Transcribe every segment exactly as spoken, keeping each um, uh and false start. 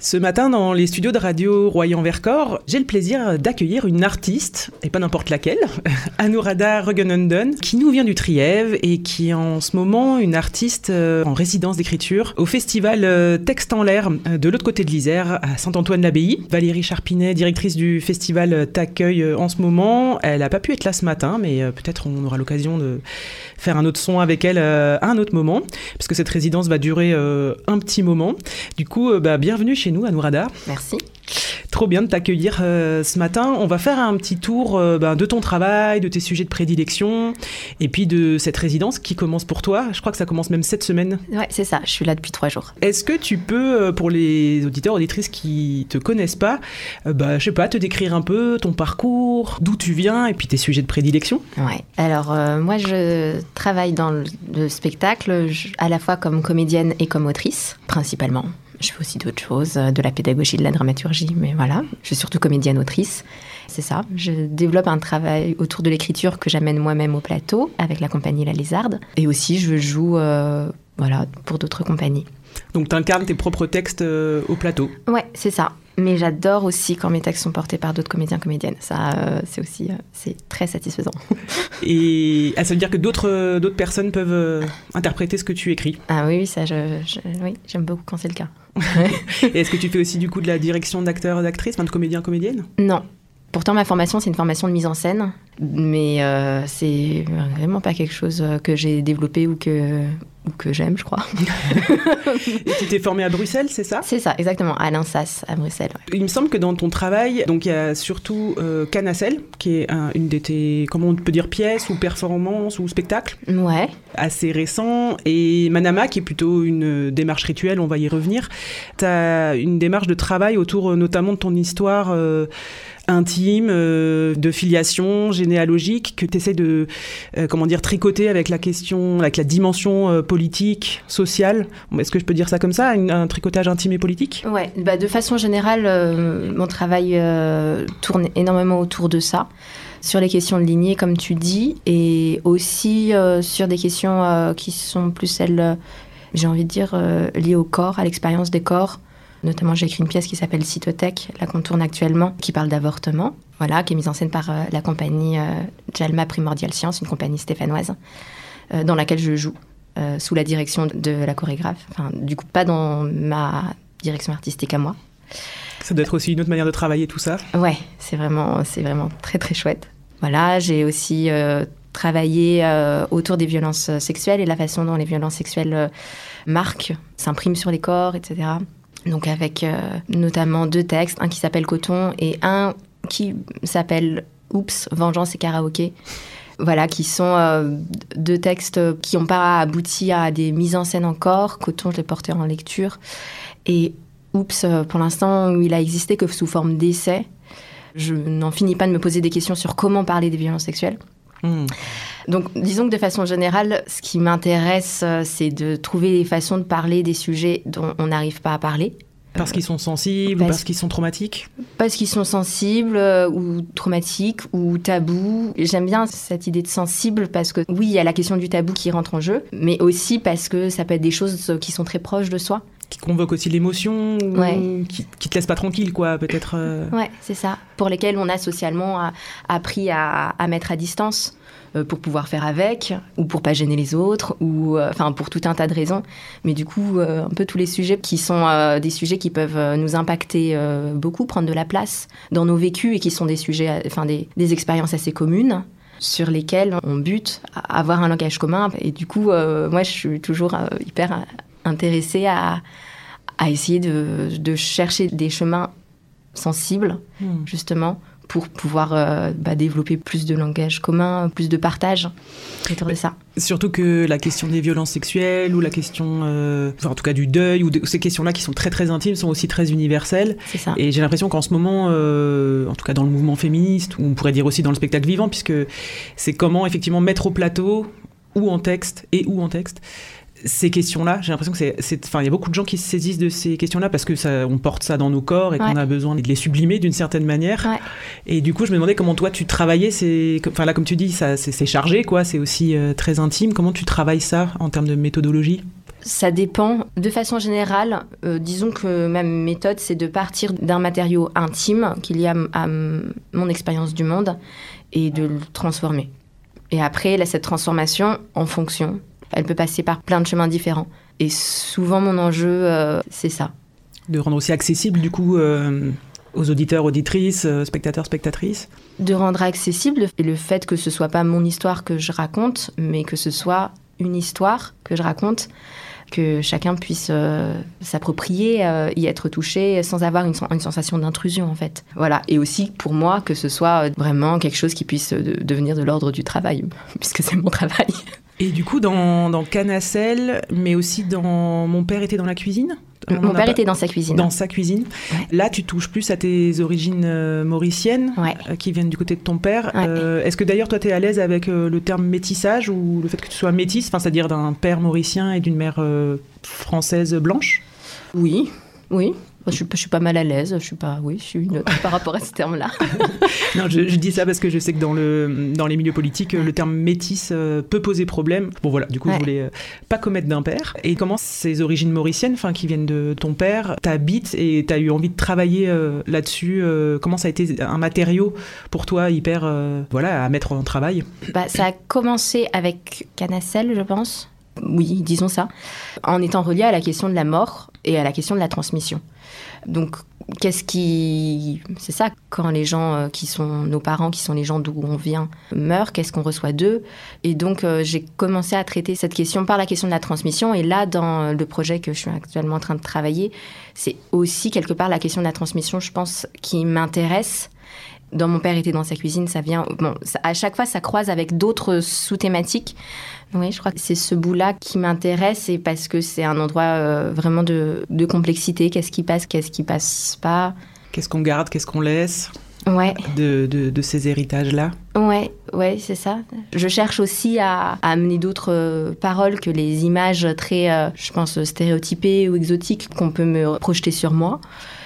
Ce matin, dans les studios de radio Royan-Vercors, j'ai le plaisir d'accueillir une artiste, et pas n'importe laquelle, Anuradha Rugenanden, qui nous vient du Trièves et qui est en ce moment une artiste en résidence d'écriture au festival Texte en l'air de l'autre côté de l'Isère, à Saint-Antoine-l'Abbaye. Valérie Charpinet, directrice du festival, t'accueille en ce moment. Elle n'a pas pu être là ce matin, mais peut-être on aura l'occasion de faire un autre son avec elle à un autre moment, parce que cette résidence va durer un petit moment. Du coup, bah, bienvenue chez nous, Anuradha. Merci. Trop bien de t'accueillir euh, ce matin. On va faire un petit tour euh, ben, de ton travail, de tes sujets de prédilection, et puis de cette résidence qui commence pour toi. Je crois que ça commence même cette semaine. Ouais, c'est ça. Je suis là depuis trois jours. Est-ce que tu peux, euh, pour les auditeurs, auditrices qui te connaissent pas, euh, bah, je sais pas, te décrire un peu ton parcours, d'où tu viens, et puis tes sujets de prédilection? Ouais. Alors, euh, moi, je travaille dans le, le spectacle, je, à la fois comme comédienne et comme autrice, principalement. Je fais aussi d'autres choses, de la pédagogie, de la dramaturgie, mais voilà, je suis surtout comédienne-autrice. C'est ça, je développe un travail autour de l'écriture que j'amène moi-même au plateau avec la compagnie La Lézarde. Et aussi, je joue euh, voilà, pour d'autres compagnies. Donc, tu incarnes tes propres textes euh, au plateau? Ouais, c'est ça. Mais j'adore aussi quand mes textes sont portés par d'autres comédiens, comédiennes. Ça, euh, c'est aussi euh, c'est très satisfaisant. Et ah, ça veut dire que d'autres, euh, d'autres personnes peuvent euh, interpréter ce que tu écris? Ah oui, ça, je, je, oui, j'aime beaucoup quand c'est le cas. Et est-ce que tu fais aussi du coup de la direction d'acteurs, d'actrices, enfin de comédiens, comédiennes? Non. Pourtant, ma formation, c'est une formation de mise en scène, mais euh, c'est vraiment pas quelque chose que j'ai développé ou que, ou que j'aime, je crois. Et tu t'es formée à Bruxelles, c'est ça? C'est ça, exactement, à l'INSAS, à Bruxelles. Ouais. Il me semble que dans ton travail, donc il y a surtout euh, Canacelle, qui est un, une de tes, comment on peut dire, pièces ou performances ou spectacles. Ouais. Assez récent, et Manama, qui est plutôt une démarche rituelle, on va y revenir. Tu as une démarche de travail autour notamment de ton histoire euh, intime, euh, de filiation généalogique, que tu essaies de euh, comment dire, tricoter avec la question, avec la dimension euh, politique, sociale. Est-ce que je peux dire ça comme ça, une, un tricotage intime et politique? Ouais, bah de façon générale, euh, mon travail euh, tourne énormément autour de ça, sur les questions de lignée, comme tu dis, et aussi euh, sur des questions euh, qui sont plus celles, euh, j'ai envie de dire, euh, liées au corps, à l'expérience des corps. Notamment, j'ai écrit une pièce qui s'appelle Cytothèque, là qu'on tourne actuellement, qui parle d'avortement, voilà, qui est mise en scène par euh, la compagnie euh, Jalma Primordial Science, une compagnie stéphanoise, euh, dans laquelle je joue, euh, sous la direction de la chorégraphe. Enfin, du coup, pas dans ma direction artistique à moi. Ça doit être aussi une autre manière de travailler tout ça. Ouais, c'est vraiment, c'est vraiment très très chouette. Voilà, j'ai aussi euh, travaillé euh, autour des violences sexuelles et la façon dont les violences sexuelles euh, marquent, s'impriment sur les corps, et cetera. Donc avec euh, notamment deux textes, un qui s'appelle Coton et un qui s'appelle Oups, Vengeance et Karaoké. Voilà, qui sont euh, deux textes qui n'ont pas abouti à des mises en scène encore. Coton, je l'ai porté en lecture. Et Oups, pour l'instant, il a existé que sous forme d'essai. Je n'en finis pas de me poser des questions sur comment parler des violences sexuelles. Mmh. Donc, disons que de façon générale, ce qui m'intéresse, c'est de trouver des façons de parler des sujets dont on n'arrive pas à parler. Parce qu'ils sont sensibles parce, ou parce qu'ils sont traumatiques? Parce qu'ils sont sensibles euh, ou traumatiques ou tabous. J'aime bien cette idée de sensible parce que, oui, il y a la question du tabou qui rentre en jeu, mais aussi parce que ça peut être des choses qui sont très proches de soi. Qui convoquent aussi l'émotion, ou ouais. qui, qui te laissent pas tranquille, quoi, peut-être. Euh... Ouais, c'est ça. Pour lesquels on a socialement a, appris à, à mettre à distance. Pour pouvoir faire avec, ou pour pas gêner les autres, ou enfin euh, pour tout un tas de raisons. Mais du coup, euh, un peu tous les sujets qui sont euh, des sujets qui peuvent euh, nous impacter euh, beaucoup, prendre de la place dans nos vécus et qui sont des sujets, enfin des, des expériences assez communes sur lesquelles on bute à avoir un langage commun. Et du coup, euh, moi, je suis toujours euh, hyper intéressée à, à essayer de, de chercher des chemins sensibles, mmh. justement, pour pouvoir euh, bah, développer plus de langage commun, plus de partage autour de ça. Surtout que la question des violences sexuelles ou la question, euh, enfin, en tout cas du deuil, ou de, ces questions-là qui sont très très intimes, sont aussi très universelles. C'est ça. Et j'ai l'impression qu'en ce moment, euh, en tout cas dans le mouvement féministe, ou on pourrait dire aussi dans le spectacle vivant, puisque c'est comment effectivement mettre au plateau, ou en texte, et ou en texte, ces questions-là, j'ai l'impression que c'est, c'est, enfin, il y a beaucoup de gens qui se saisissent de ces questions-là parce que ça, on porte ça dans nos corps et ouais. qu'on a besoin de les sublimer d'une certaine manière. Ouais. Et du coup, je me demandais comment toi tu travaillais. C'est, enfin là, comme tu dis, ça, c'est, c'est chargé, quoi. C'est aussi euh, très intime. Comment tu travailles ça en termes de méthodologie ? Ça dépend. De façon générale, euh, disons que ma méthode, c'est de partir d'un matériau intime qu'il y a à m- mon expérience du monde et de le transformer. Et après, là, cette transformation, en fonction, elle peut passer par plein de chemins différents. Et souvent, mon enjeu, euh, c'est ça. De rendre aussi accessible, du coup, euh, aux auditeurs, auditrices, euh, spectateurs, spectatrices. De rendre accessible, et le fait que ce soit pas mon histoire que je raconte, mais que ce soit une histoire que je raconte, que chacun puisse euh, s'approprier, euh, y être touché sans avoir une, une sensation d'intrusion, en fait. Voilà. Et aussi, pour moi, que ce soit vraiment quelque chose qui puisse de, devenir de l'ordre du travail, puisque c'est mon travail. Et du coup, dans, dans Canacelle, mais aussi dans Mon père était dans la cuisine ? Mon père était dans sa cuisine. Dans sa cuisine. Ouais. Là, tu touches plus à tes origines euh, mauriciennes, ouais. euh, qui viennent du côté de ton père. Ouais. Euh, est-ce que d'ailleurs, toi, tu es à l'aise avec euh, le terme métissage ou le fait que tu sois métisse, c'est-à-dire d'un père mauricien et d'une mère euh, française blanche ? Oui, oui. Je suis, je suis pas mal à l'aise, je suis pas, oui, je suis neutre par rapport à ce terme-là. Non, je, je dis ça parce que je sais que dans, le, dans les milieux politiques, le terme métis euh, peut poser problème. Bon voilà, du coup, ouais. je voulais euh, pas commettre d'impair. Et comment ces origines mauriciennes, enfin, qui viennent de ton père, t'habitent et t'as eu envie de travailler euh, là-dessus euh, comment ça a été un matériau pour toi hyper, euh, voilà, à mettre en travail ? Bah, ça a commencé avec Canacelle, je pense. Oui, disons ça. En étant relié à la question de la mort et à la question de la transmission. Donc, qu'est-ce qui... C'est ça, quand les gens qui sont nos parents, qui sont les gens d'où on vient, meurent, qu'est-ce qu'on reçoit d'eux ? Et donc, euh, j'ai commencé à traiter cette question par la question de la transmission. Et là, dans le projet que je suis actuellement en train de travailler, c'est aussi quelque part la question de la transmission, je pense, qui m'intéresse. Dans Mon père était dans sa cuisine, ça vient... Bon, ça, à chaque fois, ça croise avec d'autres sous-thématiques. Oui, je crois que c'est ce bout-là qui m'intéresse et parce que c'est un endroit euh, vraiment de, de complexité. Qu'est-ce qui passe, qu'est-ce qui passe pas ? Qu'est-ce qu'on garde, qu'est-ce qu'on laisse ? Ouais. De, de, de ces héritages-là ? Ouais, ouais, c'est ça. Je cherche aussi à, à amener d'autres euh, paroles que les images très, euh, je pense, stéréotypées ou exotiques qu'on peut me projeter sur moi.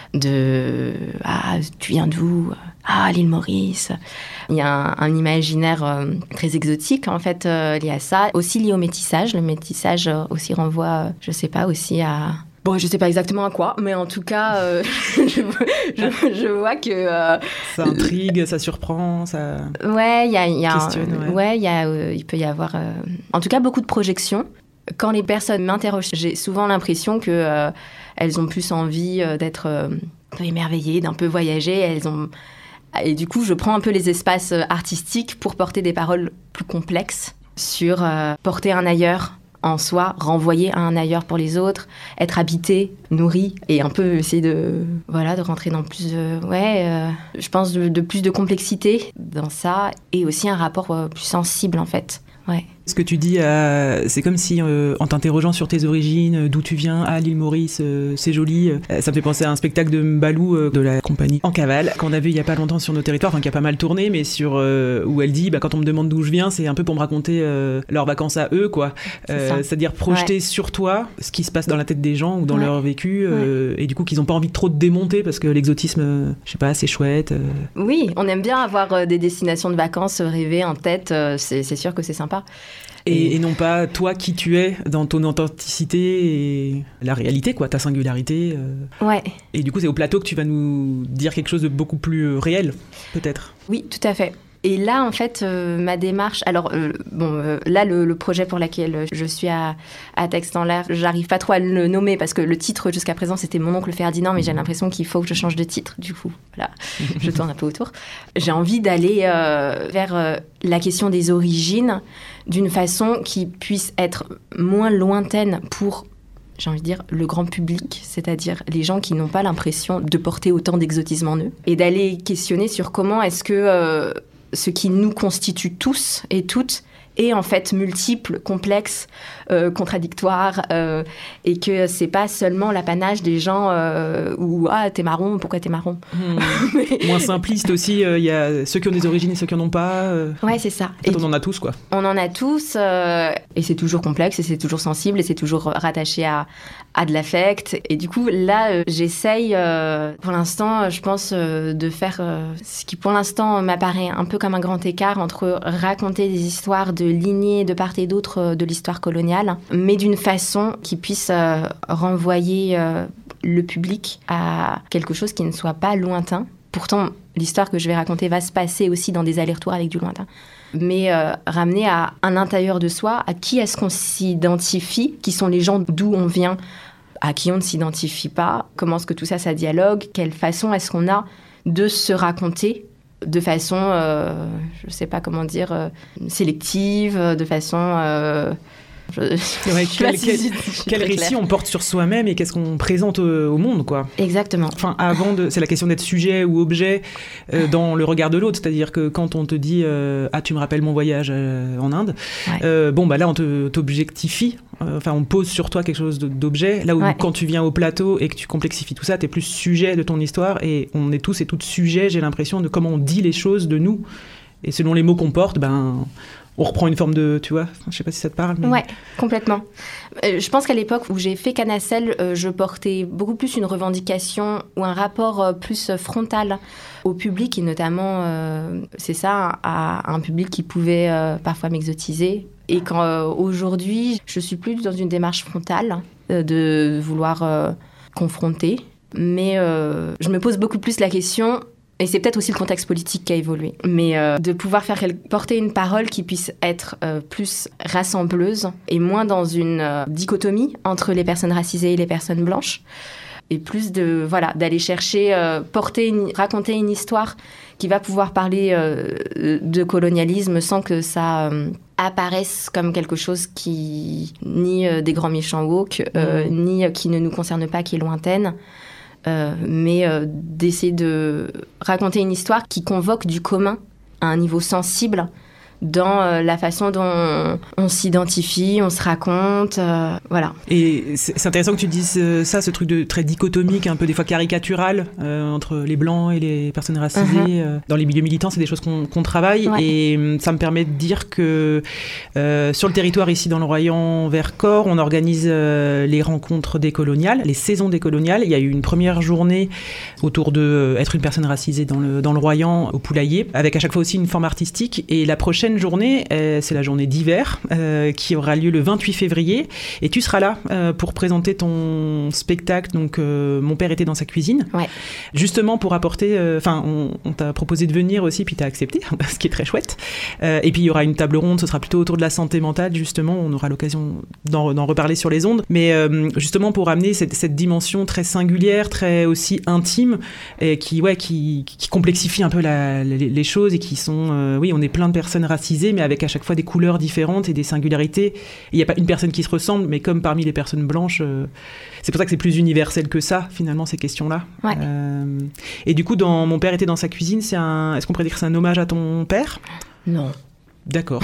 De « Ah, tu viens d'où ? Ah, l'île Maurice !» Il y a un, un imaginaire euh, très exotique, en fait, euh, lié à ça. Aussi lié au métissage. Le métissage euh, aussi renvoie, euh, je sais pas, aussi à... Bon, je sais pas exactement à quoi, mais en tout cas, euh, je, je, je vois que... Euh, ça intrigue, ça surprend, ça... Ouais, il y a... Y a questionne, un, ouais, ouais y a, euh, il peut y avoir... Euh, en tout cas, beaucoup de projections. Quand les personnes m'interrogent, j'ai souvent l'impression que... Euh, elles ont plus envie d'être euh, un peu émerveillées, d'un peu voyager. Elles ont... Et du coup, je prends un peu les espaces artistiques pour porter des paroles plus complexes sur euh, porter un ailleurs en soi, renvoyer à un ailleurs pour les autres, être habité, nourri, et un peu essayer de, voilà, de rentrer dans plus de... Ouais, euh, je pense de, de plus de complexité dans ça, et aussi un rapport euh, plus sensible, en fait. Ouais. Ce que tu dis, euh, c'est comme si, euh, en t'interrogeant sur tes origines, d'où tu viens, ah, l'île Maurice, euh, c'est joli. Euh, ça me fait penser à un spectacle de Mbalou, euh, de la compagnie En Cavale, qu'on a vu il y a pas longtemps sur nos territoires, enfin qui a pas mal tourné, mais sur euh, où elle dit, bah, quand on me demande d'où je viens, c'est un peu pour me raconter euh, leurs vacances à eux, quoi. Euh, c'est C'est-à-dire projeter ouais. sur toi ce qui se passe dans la tête des gens ou dans ouais. leur vécu, euh, ouais. et du coup qu'ils n'ont pas envie de trop te démonter parce que l'exotisme, euh, je sais pas, c'est chouette. Euh... Oui, on aime bien avoir euh, des destinations de vacances rêvées en tête, euh, c'est, c'est sûr que c'est sympa. Et, et non pas toi qui tu es dans ton authenticité et la réalité, quoi, ta singularité. Euh. Ouais. Et du coup, c'est au plateau que tu vas nous dire quelque chose de beaucoup plus réel, peut-être. Oui, tout à fait. Et là, en fait, euh, ma démarche... Alors, euh, bon, euh, là, le, le projet pour lequel je suis à, à Texte en l'air, j'arrive pas trop à le nommer parce que le titre, jusqu'à présent, c'était Mon oncle Ferdinand, mais j'ai l'impression qu'il faut que je change de titre. Du coup, voilà, je tourne un peu autour. J'ai envie d'aller euh, vers euh, la question des origines d'une façon qui puisse être moins lointaine pour... j'ai envie de dire, le grand public, c'est-à-dire les gens qui n'ont pas l'impression de porter autant d'exotisme en eux, et d'aller questionner sur comment est-ce que euh, ce qui nous constitue tous et toutes est en fait multiple, complexe, euh, contradictoires euh, et que c'est pas seulement l'apanage des gens euh, où ah t'es marron, pourquoi t'es marron. Mmh. Mais... Moins simpliste aussi, il euh, y a ceux qui ont des origines et ceux qui en ont pas. Euh... Ouais, c'est ça. En fait, et on en a tous quoi. On en a tous euh, et c'est toujours complexe et c'est toujours sensible et c'est toujours rattaché à à de l'affect. Et du coup là euh, j'essaye euh, pour l'instant je pense euh, de faire euh, ce qui pour l'instant m'apparaît un peu comme un grand écart entre raconter des histoires de lignées de part et d'autre euh, de l'histoire coloniale, mais d'une façon qui puisse euh, renvoyer euh, le public à quelque chose qui ne soit pas lointain. Pourtant, l'histoire que je vais raconter va se passer aussi dans des allers-retours avec du lointain. Mais euh, ramener à un intérieur de soi, à qui est-ce qu'on s'identifie, qui sont les gens d'où on vient, à qui on ne s'identifie pas, comment est-ce que tout ça, ça dialogue, quelle façon est-ce qu'on a de se raconter de façon, euh, je ne sais pas comment dire, euh, sélective, de façon... Euh, Je, ouais, je quel, si quel, si quel récit clair. On porte sur soi-même et qu'est-ce qu'on présente au, au monde, quoi. Exactement. Enfin, avant de, c'est la question d'être sujet ou objet euh, dans le regard de l'autre, c'est-à-dire que quand on te dit euh, ah tu me rappelles mon voyage euh, en Inde, ouais. euh, bon bah là on te t'objectifie, euh, enfin on pose sur toi quelque chose d'objet. Là où ouais. quand tu viens au plateau et que tu complexifies tout ça, t'es plus sujet de ton histoire et on est tous et toutes sujets. J'ai l'impression de comment on dit les choses de nous et selon les mots qu'on porte, ben on reprend une forme de, tu vois, je sais pas si ça te parle. Mais... Ouais, complètement. Euh, je pense qu'à l'époque où j'ai fait Canacelle, euh, je portais beaucoup plus une revendication ou un rapport euh, plus frontal au public et notamment, euh, c'est ça, à, à un public qui pouvait euh, parfois m'exotiser. Et quand euh, aujourd'hui, je suis plus dans une démarche frontale euh, de vouloir euh, confronter, mais euh, je me pose beaucoup plus la question. Et c'est peut-être aussi le contexte politique qui a évolué. Mais euh, de pouvoir faire porter une parole qui puisse être euh, plus rassembleuse et moins dans une euh, dichotomie entre les personnes racisées et les personnes blanches. Et plus de, voilà, d'aller chercher, euh, porter une, raconter une histoire qui va pouvoir parler euh, de colonialisme sans que ça euh, apparaisse comme quelque chose qui, ni euh, des grands méchants woke, euh, mmh. ni euh, qui ne nous concerne pas, qui est lointaine. Euh, mais euh, d'essayer de raconter une histoire qui convoque du commun à un niveau sensible dans euh, la façon dont on, on s'identifie, on se raconte, euh, voilà. Et c'est, c'est intéressant que tu dises euh, ça, ce truc de très dichotomique, un peu des fois caricatural, euh, entre les blancs et les personnes racisées. Uh-huh. Euh, dans les milieux militants, c'est des choses qu'on, qu'on travaille. Ouais. Et euh, ça me permet de dire que euh, sur le territoire, ici dans le Royan-Vercors, on organise euh, les rencontres décoloniales, les saisons décoloniales. Il y a eu une première journée autour de euh, être une personne racisée dans le, dans le Royan, au Poulailler, avec à chaque fois aussi une forme artistique. Et la prochaine journée, euh, c'est la journée d'hiver euh, qui aura lieu le vingt-huit février et tu seras là euh, pour présenter ton spectacle, donc euh, Mon père était dans sa cuisine, ouais. justement pour apporter, enfin euh, on, on t'a proposé de venir aussi puis t'as accepté, ce qui est très chouette, euh, et puis il y aura une table ronde, ce sera plutôt autour de la santé mentale justement, on aura l'occasion d'en, d'en reparler sur les ondes, mais euh, justement pour amener cette, cette dimension très singulière, très aussi intime et qui, ouais, qui, qui complexifie un peu la, les, les choses et qui sont, euh, oui on est plein de personnes racisées mais avec à chaque fois des couleurs différentes et des singularités. Il n'y a pas une personne qui se ressemble, mais comme parmi les personnes blanches, euh, c'est pour ça que c'est plus universel que ça, finalement, ces questions-là. Ouais. Euh, et du coup, dans Mon père était dans sa cuisine, c'est un... est-ce qu'on pourrait dire que c'est un hommage à ton père ? Non. D'accord.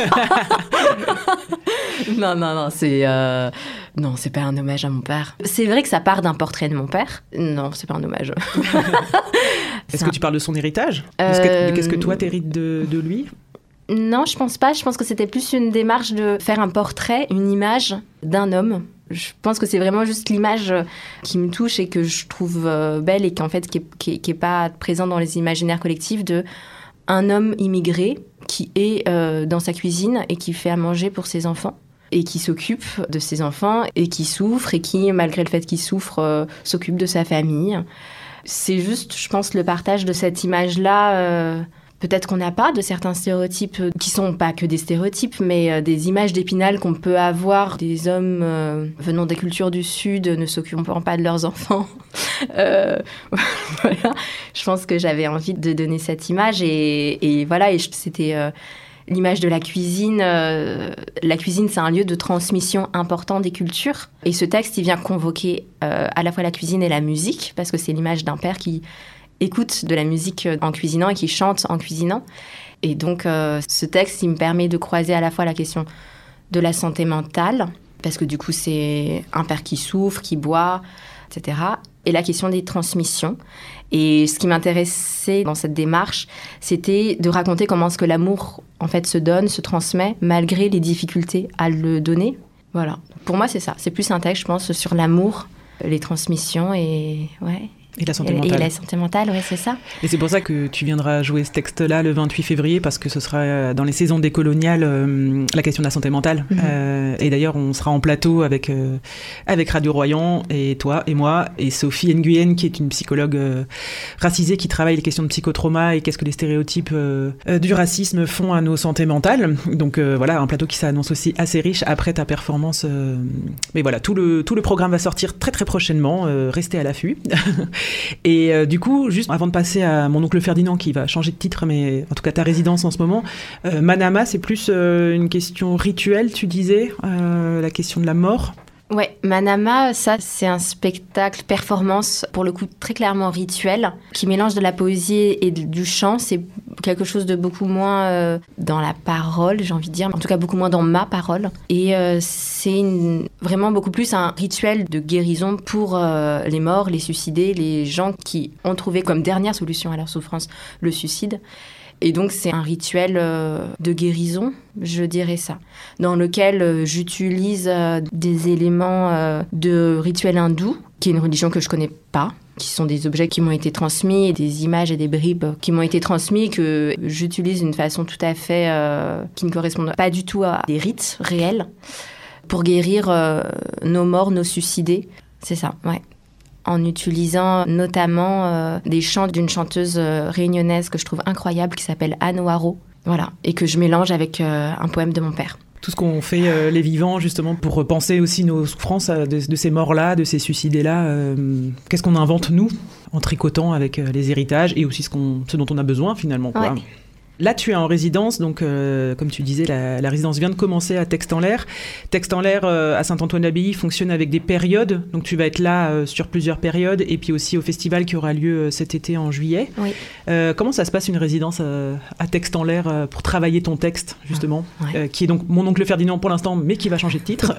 non, non, non, c'est... Euh... Non, c'est pas un hommage à mon père. C'est vrai que ça part d'un portrait de mon père. Non, c'est pas un hommage. Est-ce ça... que tu parles de son héritage ? euh... que... Qu'est-ce que toi, t'hérites de, de lui ? Non, je pense pas. Je pense que c'était plus une démarche de faire un portrait, une image d'un homme. Je pense que c'est vraiment juste l'image qui me touche et que je trouve belle et qu'en fait, qui est, qui est, qui est pas présente dans les imaginaires collectifs de un homme immigré qui est euh, dans sa cuisine et qui fait à manger pour ses enfants et qui s'occupe de ses enfants et qui souffre et qui, malgré le fait qu'il souffre, euh, s'occupe de sa famille. C'est juste, je pense, le partage de cette image-là... Euh, Peut-être qu'on n'a pas de certains stéréotypes qui sont pas que des stéréotypes, mais euh, des images d'Épinal qu'on peut avoir des hommes euh, venant des cultures du Sud ne s'occupant pas de leurs enfants. euh, voilà. Je pense que j'avais envie de donner cette image et, et voilà, et c'était euh, l'image de la cuisine. Euh, la cuisine, c'est un lieu de transmission important des cultures. Et ce texte, il vient convoquer euh, à la fois la cuisine et la musique, parce que c'est l'image d'un père qui écoute de la musique en cuisinant et qui chante en cuisinant. Et donc, euh, ce texte, il me permet de croiser à la fois la question de la santé mentale, parce que du coup, c'est un père qui souffre, qui boit, et cetera. Et la question des transmissions. Et ce qui m'intéressait dans cette démarche, c'était de raconter comment est-ce que l'amour, en fait, se donne, se transmet, malgré les difficultés à le donner. Voilà. Pour moi, c'est ça. C'est plus un texte, je pense, sur l'amour, les transmissions et... ouais. Et la santé mentale. Et la santé mentale, oui, c'est ça. Et c'est pour ça que tu viendras jouer ce texte-là le vingt-huit février, parce que ce sera dans les saisons décoloniales, euh, la question de la santé mentale. Mm-hmm. Euh, et d'ailleurs, on sera en plateau avec, euh, avec Radio Royan, et toi, et moi, et Sophie Nguyen, qui est une psychologue euh, racisée qui travaille les questions de psychotrauma et qu'est-ce que les stéréotypes euh, euh, du racisme font à nos santé mentales. Donc euh, voilà, un plateau qui s'annonce aussi assez riche après ta performance. Euh... Mais voilà, tout le, tout le programme va sortir très très prochainement. Euh, restez à l'affût. Et euh, du coup, juste avant de passer à mon oncle Ferdinand qui va changer de titre, mais en tout cas ta résidence en ce moment, euh, Manama, c'est plus euh, une question rituelle, tu disais, euh, la question de la mort. Ouais, Manama, ça c'est un spectacle performance pour le coup très clairement rituel qui mélange de la poésie et du chant. C'est quelque chose de beaucoup moins euh, dans la parole, j'ai envie de dire, en tout cas beaucoup moins dans ma parole. Et euh, c'est une, vraiment beaucoup plus un rituel de guérison pour euh, les morts, les suicidés, les gens qui ont trouvé comme dernière solution à leur souffrance le suicide. Et donc, c'est un rituel euh, de guérison, je dirais ça, dans lequel euh, j'utilise euh, des éléments euh, de rituel hindou, qui est une religion que je connais pas, qui sont des objets qui m'ont été transmis, et des images et des bribes qui m'ont été transmis, que j'utilise d'une façon tout à fait euh, qui ne correspond pas du tout à des rites réels, pour guérir euh, nos morts, nos suicidés. C'est ça, ouais. En utilisant notamment euh, des chants d'une chanteuse euh, réunionnaise que je trouve incroyable, qui s'appelle Anne Waro, voilà, et que je mélange avec euh, un poème de mon père. Tout ce qu'on fait, euh, les vivants, justement, pour repenser aussi nos souffrances euh, de, de ces morts-là, de ces suicidés-là, euh, qu'est-ce qu'on invente, nous, en tricotant avec euh, les héritages, et aussi ce, qu'on, ce dont on a besoin, finalement, quoi. Ouais. Là, tu es en résidence, donc euh, comme tu disais, la, la résidence vient de commencer à Texte en l'air. Texte en l'air, euh, à Saint-Antoine-l'Abbaye, fonctionne avec des périodes. Donc tu vas être là euh, sur plusieurs périodes, et puis aussi au festival qui aura lieu euh, cet été en juillet. Oui. Euh, comment ça se passe une résidence euh, à Texte en l'air euh, pour travailler ton texte, justement, ouais. euh, qui est donc mon oncle Ferdinand pour l'instant, mais qui va changer de titre.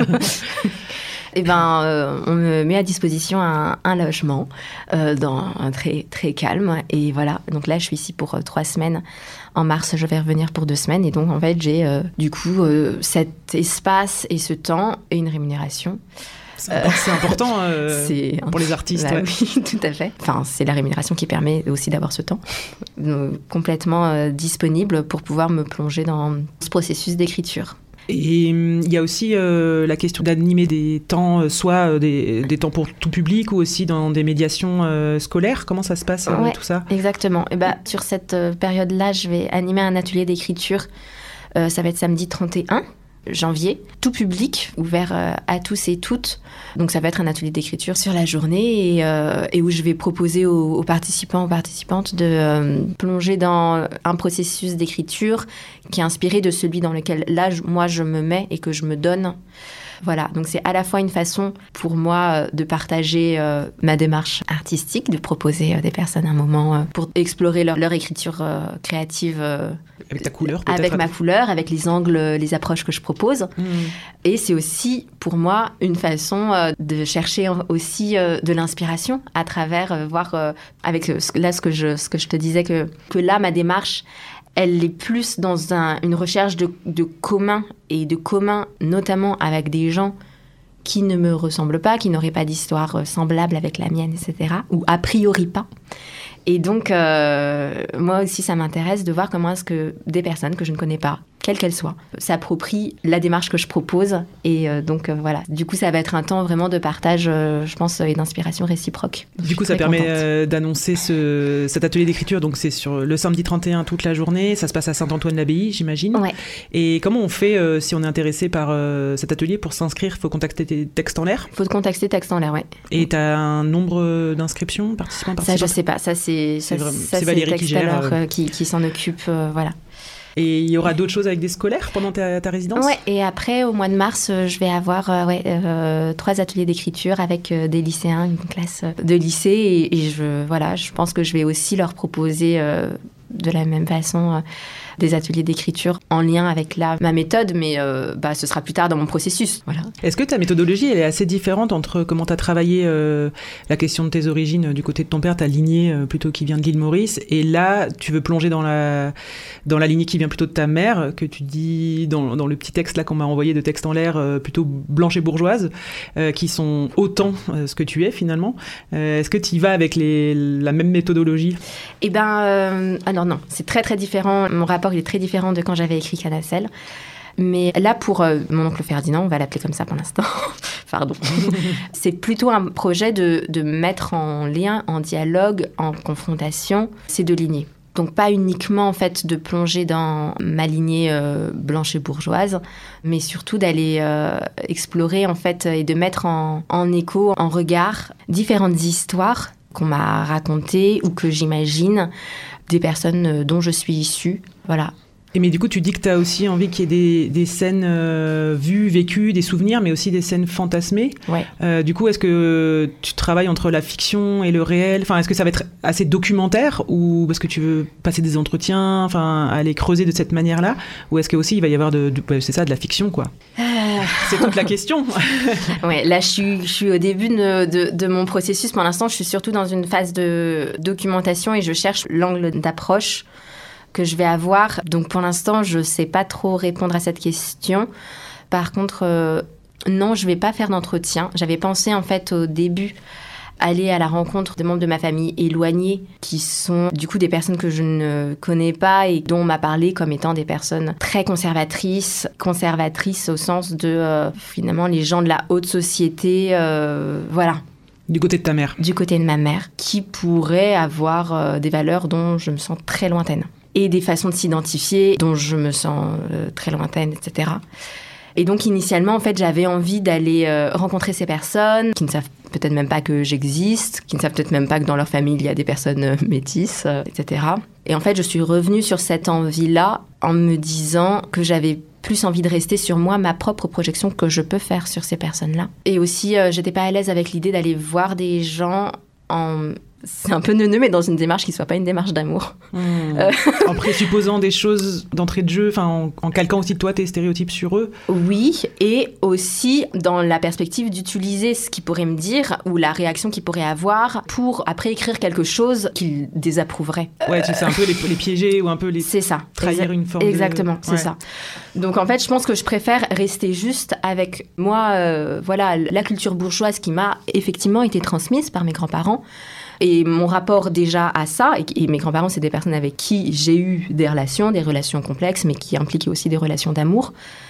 Eh ben, euh, on me met à disposition un, un logement euh, dans un très très calme, et voilà. Donc là, je suis ici pour euh, trois semaines. En mars, je vais revenir pour deux semaines, et donc en fait, j'ai euh, du coup euh, cet espace et ce temps et une rémunération. C'est, euh, c'est important euh, c'est, pour les artistes. Bah, ouais. Oui, tout à fait. Enfin, c'est la rémunération qui permet aussi d'avoir ce temps donc, complètement euh, disponible pour pouvoir me plonger dans ce processus d'écriture. Et il y a aussi euh, la question d'animer des temps, euh, soit euh, des, des temps pour tout public ou aussi dans des médiations euh, scolaires. Comment ça se passe, euh, ouais, tout ça ? Exactement. Et bah, sur cette euh, période-là, je vais animer un atelier d'écriture. Euh, ça va être samedi trente et un janvier, tout public, ouvert euh, à tous et toutes. Donc ça va être un atelier d'écriture sur la journée et, euh, et où je vais proposer aux, aux participants, aux participantes de euh, plonger dans un processus d'écriture qui est inspiré de celui dans lequel là, je, moi, je me mets et que je me donne. Voilà, donc c'est à la fois une façon pour moi de partager euh, ma démarche artistique, de proposer euh, des personnes un moment euh, pour explorer leur, leur écriture euh, créative. Euh, avec ta couleur peut-être. Avec ma couleur, avec les angles, les approches que je propose. Mmh. Et c'est aussi pour moi une façon euh, de chercher aussi euh, de l'inspiration à travers, euh, voir euh, avec euh, là ce que, je, ce que je te disais, que, que là ma démarche, elle est plus dans un, une recherche de, de commun, et de commun notamment avec des gens qui ne me ressemblent pas, qui n'auraient pas d'histoire semblable avec la mienne, et cetera, ou a priori pas. Et donc, euh, moi aussi, ça m'intéresse de voir comment est-ce que des personnes que je ne connais pas, quelles qu'elles soient, s'approprient la démarche que je propose. Et euh, donc, euh, voilà. Du coup, ça va être un temps vraiment de partage, euh, je pense, et d'inspiration réciproque. Donc, du coup, ça permet euh, d'annoncer ce, cet atelier d'écriture. Donc, c'est sur le samedi trente et un toute la journée. Ça se passe à Saint-Antoine-l'Abbaye, j'imagine. Ouais. Et comment on fait euh, si on est intéressé par euh, cet atelier pour s'inscrire? Il faut contacter tes Texte en l'air? Il faut contacter Texte en l'air, oui. Et tu as un nombre d'inscriptions, participants, participantes? Ça, je ne sais pas. Ça, c'est C'est, ça, c'est, vraiment, ça, c'est Valérie qui gère. Euh... Qui, qui s'en occupe, euh, voilà. Et il y aura d'autres choses avec des scolaires pendant ta, ta résidence? Ouais, et après, au mois de mars, je vais avoir euh, ouais, euh, trois ateliers d'écriture avec euh, des lycéens, une classe de lycée. Et, et je, voilà, je pense que je vais aussi leur proposer euh, de la même façon des ateliers d'écriture en lien avec la, ma méthode, mais euh, bah, ce sera plus tard dans mon processus. Voilà. Est-ce que ta méthodologie, elle est assez différente entre comment tu as travaillé euh, la question de tes origines euh, du côté de ton père, ta lignée euh, plutôt qui vient de l'île Maurice, et là, tu veux plonger dans la, dans la lignée qui vient plutôt de ta mère, que tu dis dans, dans le petit texte là qu'on m'a envoyé de texte en l'air, euh, plutôt blanche et bourgeoise, euh, qui sont autant euh, ce que tu es finalement. Euh, est-ce que tu y vas avec les, la même méthodologie ? Eh ben, euh, alors non, c'est très très différent. Mon rapport il est très différent de quand j'avais écrit Canacelle. Mais là, pour euh, mon oncle Ferdinand, on va l'appeler comme ça pour l'instant, pardon, c'est plutôt un projet de, de mettre en lien, en dialogue, en confrontation ces deux lignées. Donc pas uniquement en fait de plonger dans ma lignée euh, blanche et bourgeoise, mais surtout d'aller euh, explorer en fait et de mettre en, en écho, en regard, différentes histoires qu'on m'a racontées ou que j'imagine des personnes dont je suis issue. Voilà. Et mais du coup, tu dis que tu as aussi envie qu'il y ait des, des scènes euh, vues, vécues, des souvenirs, mais aussi des scènes fantasmées. Ouais. Euh, du coup, est-ce que tu travailles entre la fiction et le réel ? Enfin, est-ce que ça va être assez documentaire ou parce que tu veux passer des entretiens, enfin, aller creuser de cette manière-là ? Ou est-ce que aussi il va y avoir de, de c'est ça, de la fiction, quoi ? euh... C'est toute la question. Ouais, là, je suis, je suis au début de, de, de mon processus. Pour l'instant, je suis surtout dans une phase de documentation et je cherche l'angle d'approche que je vais avoir. Donc pour l'instant, je ne sais pas trop répondre à cette question. Par contre, euh, non, je ne vais pas faire d'entretien. J'avais pensé en fait au début aller à la rencontre des membres de ma famille éloignés qui sont du coup des personnes que je ne connais pas et dont on m'a parlé comme étant des personnes très conservatrices, conservatrices au sens de euh, finalement les gens de la haute société, euh, voilà. Du côté de ta mère ? Du côté de ma mère, qui pourraient avoir euh, des valeurs dont je me sens très lointaine. Et des façons de s'identifier dont je me sens euh, très lointaine, et cetera. Et donc, initialement, en fait, j'avais envie d'aller euh, rencontrer ces personnes qui ne savent peut-être même pas que j'existe, qui ne savent peut-être même pas que dans leur famille, il y a des personnes euh, métisses, euh, et cetera. Et en fait, je suis revenue sur cette envie-là en me disant que j'avais plus envie de rester sur moi, ma propre projection que je peux faire sur ces personnes-là. Et aussi, euh, j'étais pas à l'aise avec l'idée d'aller voir des gens en... C'est un peu neuneux, mais dans une démarche qui ne soit pas une démarche d'amour. Mmh. Euh... En présupposant des choses d'entrée de jeu, en, en calquant aussi toi tes stéréotypes sur eux. Oui, et aussi dans la perspective d'utiliser ce qu'ils pourraient me dire ou la réaction qu'ils pourraient avoir pour après écrire quelque chose qu'ils désapprouveraient. Ouais, tu sais, un peu les, les piéger ou un peu les c'est ça. trahir Exa- une forme Exactement, de... c'est ouais. ça. Donc en fait, je pense que je préfère rester juste avec moi, euh, voilà, la culture bourgeoise qui m'a effectivement été transmise par mes grands-parents. Et mon rapport déjà à ça, et, et mes grands-parents, c'est des personnes avec qui j'ai eu des relations, des relations complexes, mais qui impliquaient aussi des relations d'amour.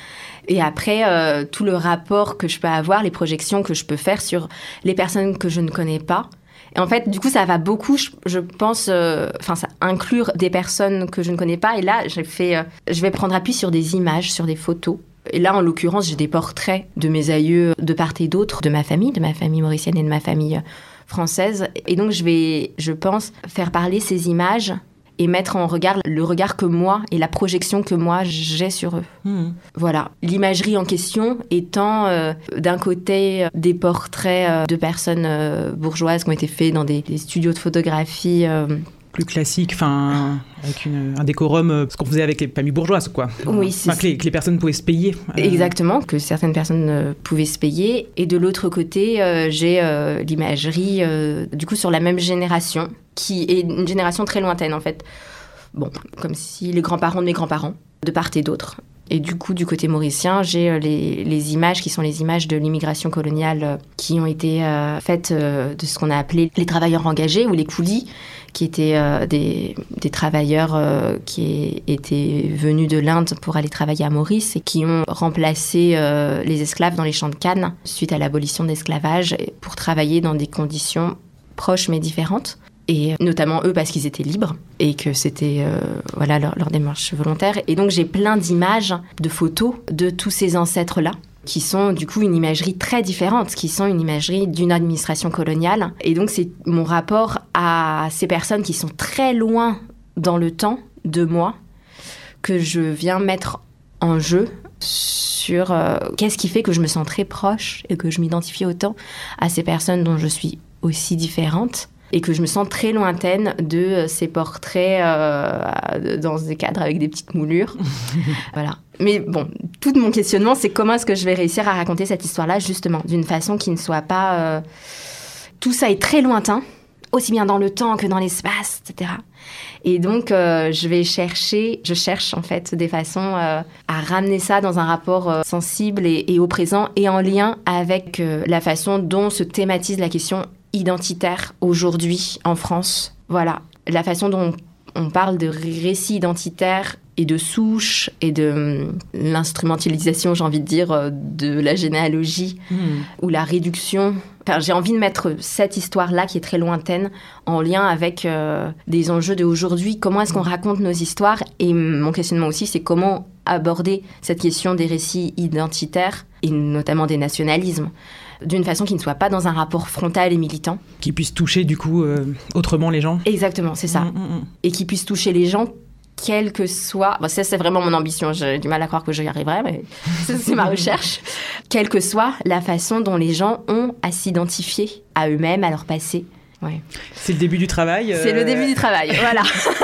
Et après, euh, tout le rapport que je peux avoir, les projections que je peux faire sur les personnes que je ne connais pas. Et en fait, du coup, ça va beaucoup, je, je pense, euh, enfin, ça inclure des personnes que je ne connais pas. Et là, j'ai fait, euh, je vais prendre appui sur des images, sur des photos. Et là, en l'occurrence, j'ai des portraits de mes aïeux de part et d'autre, de ma famille, de ma famille mauricienne et de ma famille française. Et donc, je vais, je pense, faire parler ces images et mettre en regard le regard que moi et la projection que moi j'ai sur eux. Mmh. Voilà. L'imagerie en question étant euh, d'un côté des portraits euh, de personnes euh, bourgeoises qui ont été faits dans des, des studios de photographie euh, plus classique, enfin, avec une, un décorum, euh, ce qu'on faisait avec les familles bourgeoises, quoi. Oui, c'est enfin, que les, que les personnes pouvaient se payer. Euh... Exactement, que certaines personnes euh, pouvaient se payer. Et de l'autre côté, euh, j'ai euh, l'imagerie, euh, du coup, sur la même génération, qui est une génération très lointaine, en fait. Bon, comme si les grands-parents de mes grands-parents, de part et d'autre. Et du coup, du côté mauricien, j'ai euh, les, les images qui sont les images de l'immigration coloniale euh, qui ont été euh, faites euh, de ce qu'on a appelé les travailleurs engagés ou les coulis, qui étaient euh, des, des travailleurs euh, qui étaient venus de l'Inde pour aller travailler à Maurice et qui ont remplacé euh, les esclaves dans les champs de canne suite à l'abolition de l'esclavage pour travailler dans des conditions proches mais différentes. Et notamment eux parce qu'ils étaient libres et que c'était euh, voilà, leur, leur démarche volontaire. Et donc j'ai plein d'images, de photos de tous ces ancêtres-là qui sont du coup une imagerie très différente, qui sont une imagerie d'une administration coloniale. Et donc c'est mon rapport à ces personnes qui sont très loin dans le temps de moi que je viens mettre en jeu sur euh, qu'est-ce qui fait que je me sens très proche et que je m'identifie autant à ces personnes dont je suis aussi différente. et que je me sens très lointaine de ces portraits euh, dans des cadres avec des petites moulures. Voilà. Mais bon, tout mon questionnement, c'est comment est-ce que je vais réussir à raconter cette histoire-là, justement, d'une façon qui ne soit pas... Euh... Tout ça est très lointain, aussi bien dans le temps que dans l'espace, et cetera. Et donc, euh, je vais chercher, je cherche en fait des façons euh, à ramener ça dans un rapport euh, sensible et, et au présent et en lien avec euh, la façon dont se thématise la question identitaire aujourd'hui en France. Voilà, la façon dont on parle de récit identitaire et de souche et de euh, l'instrumentalisation, j'ai envie de dire, euh, de la généalogie mmh. ou la réduction. Enfin, j'ai envie de mettre cette histoire-là, qui est très lointaine, en lien avec euh, des enjeux d'aujourd'hui. Comment est-ce qu'on raconte nos histoires ? Et mon questionnement aussi, c'est comment aborder cette question des récits identitaires, et notamment des nationalismes, d'une façon qui ne soit pas dans un rapport frontal et militant. Qui puisse toucher, du coup, euh, autrement les gens. Exactement, c'est ça. Mmh, mmh. Et qui puisse toucher les gens, quelle que soit... Bon, ça, c'est vraiment mon ambition. J'ai du mal à croire que j'y arriverai, mais ça, c'est ma recherche. Quelle que soit la façon dont les gens ont à s'identifier à eux-mêmes, à leur passé. Ouais. C'est le début du travail. C'est euh... le début du travail, voilà.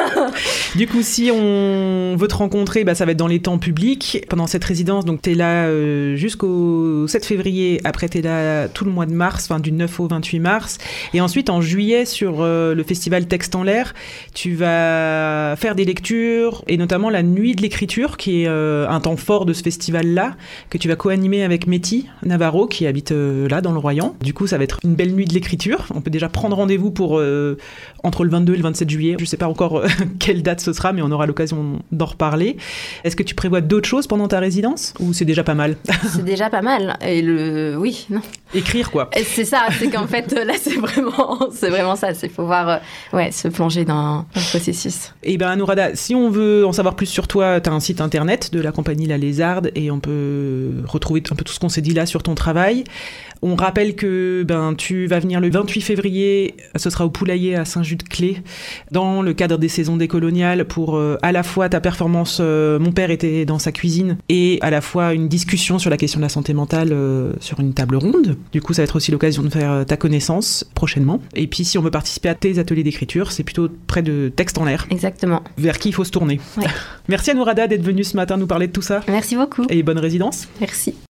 Du coup, si on veut te rencontrer, bah, ça va être dans les temps publics. Pendant cette résidence, donc tu es là euh, jusqu'au sept février. Après, tu es là tout le mois de mars, enfin du neuf au vingt-huit mars. Et ensuite, en juillet, sur euh, le festival Texte en l'air, tu vas faire des lectures, et notamment la nuit de l'écriture, qui est euh, un temps fort de ce festival-là, que tu vas co-animer avec Métis Navarro, qui habite euh, là, dans le Royan. Du coup, ça va être une belle nuit de l'écriture. On peut déjà prendre rendez-vous rendez-vous pour euh, entre le vingt-deux et le vingt-sept juillet. Je ne sais pas encore euh, quelle date ce sera, mais on aura l'occasion d'en reparler. Est-ce que tu prévois d'autres choses pendant ta résidence ou c'est déjà pas mal ? C'est déjà pas mal. Et le... Oui, non. Écrire, quoi. Et c'est ça, c'est qu'en fait, là, c'est vraiment, c'est vraiment ça. Il faut voir, euh, ouais, se plonger dans, dans le processus. Et bien, Anourada, si on veut en savoir plus sur toi, tu as un site internet de la compagnie La Lézarde et on peut retrouver un peu tout ce qu'on s'est dit là sur ton travail. On rappelle que ben, tu vas venir le vingt-huit février, ce sera au Poulailler à Saint-Just-de-Clé, dans le cadre des saisons décoloniales, pour euh, à la fois ta performance euh, Mon père était dans sa cuisine, et à la fois une discussion sur la question de la santé mentale euh, sur une table ronde. Du coup, ça va être aussi l'occasion de faire euh, ta connaissance prochainement. Et puis, si on veut participer à tes ateliers d'écriture, c'est plutôt près de Texte en l'air. Exactement. Vers qui il faut se tourner. Ouais. Merci Anourada d'être venue ce matin nous parler de tout ça. Merci beaucoup. Et bonne résidence. Merci.